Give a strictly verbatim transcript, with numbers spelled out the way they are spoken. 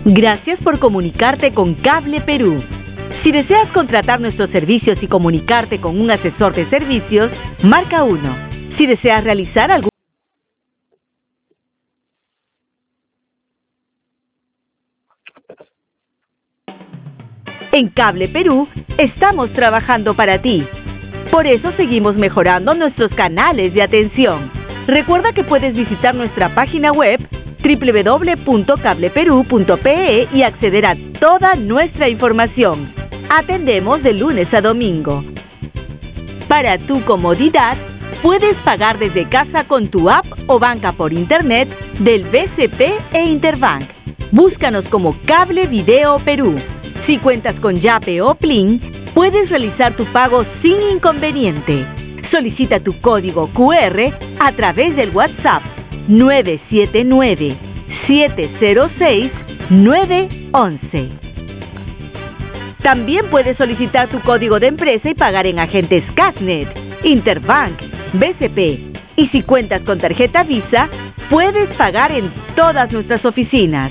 Gracias por comunicarte con Cable Perú. Si deseas contratar nuestros servicios y comunicarte con un asesor de servicios, marca uno. Si deseas realizar algún En Cable Perú estamos trabajando para ti. Por eso seguimos mejorando nuestros canales de atención. Recuerda que puedes visitar nuestra página web doble u doble u doble u punto cable perú punto pe e y acceder a toda nuestra información. Atendemos de lunes a domingo. Para tu comodidad, puedes pagar desde casa con tu app o banca por internet del B C P e Interbank. Búscanos como Cable Video Perú. Si cuentas con Yape o Plin, puedes realizar tu pago sin inconveniente. Solicita tu código cu erre a través del WhatsApp nueve siete nueve, siete cero seis, nueve once. También puedes solicitar tu código de empresa y pagar en agentes Cashnet, Interbank, B C P. Y si cuentas con tarjeta Visa, puedes pagar en todas nuestras oficinas.